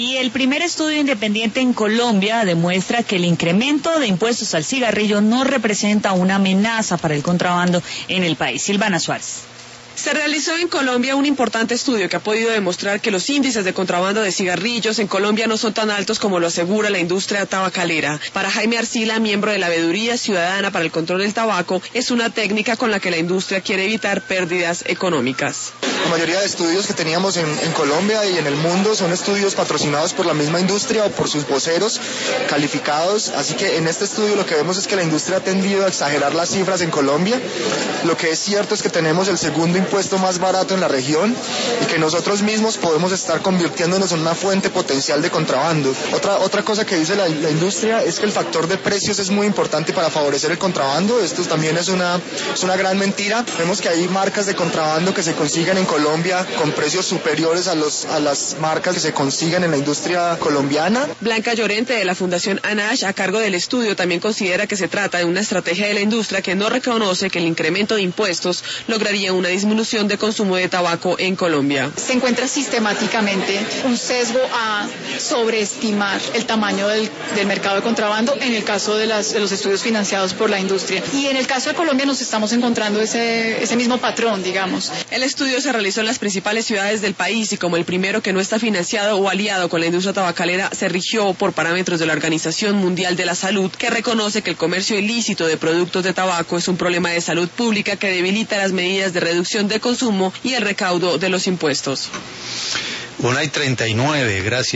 Y el primer estudio independiente en Colombia demuestra que el incremento de impuestos al cigarrillo no representa una amenaza para el contrabando en el país. Silvana Suárez. Se realizó en Colombia un importante estudio que ha podido demostrar que los índices de contrabando de cigarrillos en Colombia no son tan altos como lo asegura la industria tabacalera. Para Jaime Arcila, miembro de la Veeduría Ciudadana para el Control del Tabaco, es una técnica con la que la industria quiere evitar pérdidas económicas. La mayoría de estudios que teníamos en Colombia y en el mundo son estudios patrocinados por la misma industria o por sus voceros calificados, así que en este estudio lo que vemos es que la industria ha tendido a exagerar las cifras en Colombia. Lo que es cierto es que tenemos el segundo impuesto más barato en la región y que nosotros mismos podemos estar convirtiéndonos en una fuente potencial de contrabando. Otra cosa que dice la industria es que el factor de precios es muy importante para favorecer el contrabando. Esto también es una gran mentira. Vemos que hay marcas de contrabando que se consiguen en Colombia con precios superiores a las marcas que se consiguen en la industria colombiana. Blanca Llorente de la Fundación ANASH, a cargo del estudio, también considera que se trata de una estrategia de la industria que no reconoce que el incremento de impuestos lograría una disminución de consumo de tabaco en Colombia. Se encuentra sistemáticamente un sesgo a sobreestimar el tamaño del mercado de contrabando en el caso de los estudios financiados por la industria. Y en el caso de Colombia nos estamos encontrando ese mismo patrón, digamos. El estudio se realizó en las principales ciudades del país y como el primero que no está financiado o aliado con la industria tabacalera, se rigió por parámetros de la Organización Mundial de la Salud, que reconoce que el comercio ilícito de productos de tabaco es un problema de salud pública que debilita las medidas de reducción de consumo y el recaudo de los impuestos. 1:39, gracias.